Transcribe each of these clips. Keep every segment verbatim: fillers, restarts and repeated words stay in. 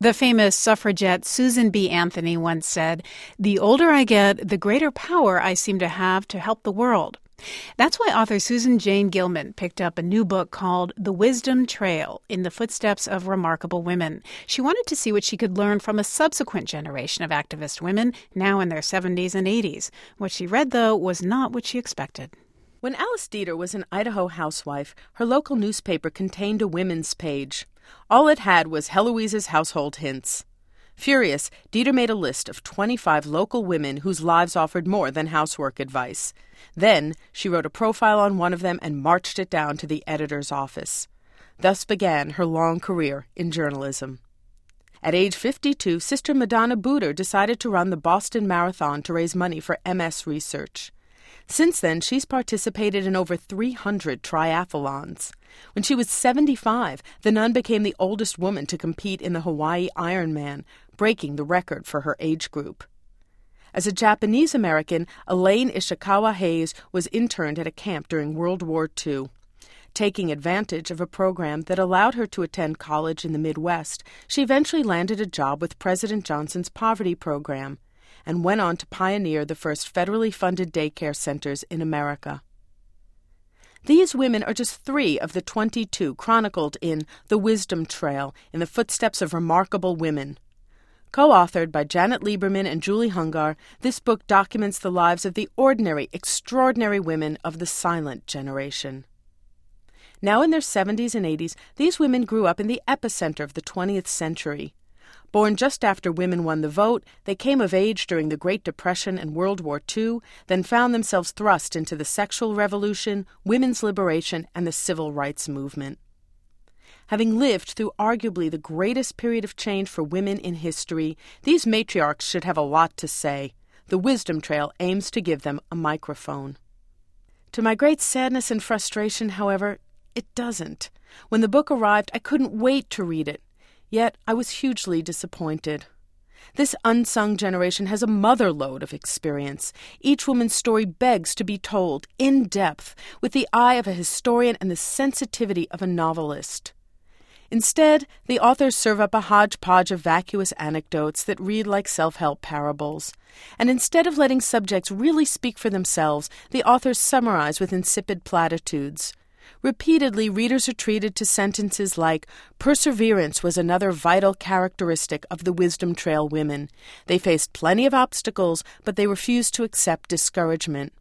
The famous suffragette Susan B. Anthony once said, "The older I get, the greater power I seem to have to help the world." That's why author Susan Jane Gilman picked up a new book called The Wisdom Trail, in the Footsteps of Remarkable Women. She wanted to see what she could learn from a subsequent generation of activist women, now in their seventies and eighties. What she read, though, was not what she expected. When Alice Dieter was an Idaho housewife, her local newspaper contained a women's page. All it had was Heloise's household hints. Furious, Dieter made a list of twenty-five local women whose lives offered more than housework advice. Then she wrote a profile on one of them and marched it down to the editor's office. Thus began her long career in journalism. At age fifty-two, Sister Madonna Buder decided to run the Boston Marathon to raise money for M S research. Since then, she's participated in over three hundred triathlons. When she was seventy-five, the nun became the oldest woman to compete in the Hawaii Ironman, breaking the record for her age group. As a Japanese-American, Elaine Ishikawa Hayes was interned at a camp during World War Two. Taking advantage of a program that allowed her to attend college in the Midwest, she eventually landed a job with President Johnson's poverty program and went on to pioneer the first federally funded daycare centers in America. These women are just three of the twenty-two chronicled in The Wisdom Trail, in the Footsteps of Remarkable Women. Co-authored by Janet Lieberman and Julie Hungar, this book documents the lives of the ordinary, extraordinary women of the silent generation. Now in their seventies and eighties, these women grew up in the epicenter of the twentieth century. Born just after women won the vote, they came of age during the Great Depression and World War Two, then found themselves thrust into the sexual revolution, women's liberation, and the civil rights movement. Having lived through arguably the greatest period of change for women in history, these matriarchs should have a lot to say. The Wisdom Trail aims to give them a microphone. To my great sadness and frustration, however, it doesn't. When the book arrived, I couldn't wait to read it. Yet I was hugely disappointed. This unsung generation has a motherlode of experience. Each woman's story begs to be told, in depth, with the eye of a historian and the sensitivity of a novelist. Instead, the authors serve up a hodgepodge of vacuous anecdotes that read like self-help parables. And instead of letting subjects really speak for themselves, the authors summarize with insipid platitudes. Repeatedly, readers are treated to sentences like, "Perseverance was another vital characteristic of the Wisdom Trail women. They faced plenty of obstacles, but they refused to accept discouragement."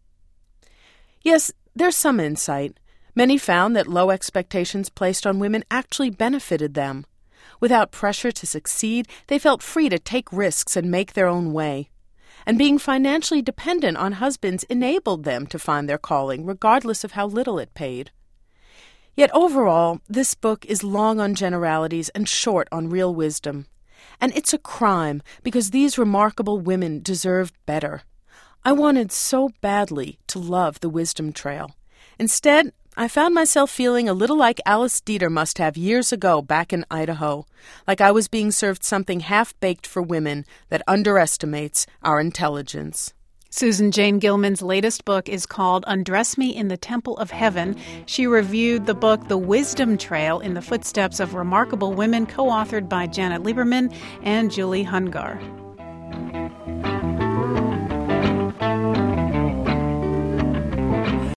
Yes, there's some insight. Many found that low expectations placed on women actually benefited them. Without pressure to succeed, they felt free to take risks and make their own way. And being financially dependent on husbands enabled them to find their calling, regardless of how little it paid. Yet overall, this book is long on generalities and short on real wisdom. And it's a crime, because these remarkable women deserved better. I wanted so badly to love The Wisdom Trail. Instead, I found myself feeling a little like Alice Dieter must have years ago back in Idaho, like I was being served something half-baked for women that underestimates our intelligence. Susan Jane Gilman's latest book is called Undress Me in the Temple of Heaven. She reviewed the book The Wisdom Trail, in the Footsteps of Remarkable Women, co-authored by Janet Lieberman and Julie Hungar.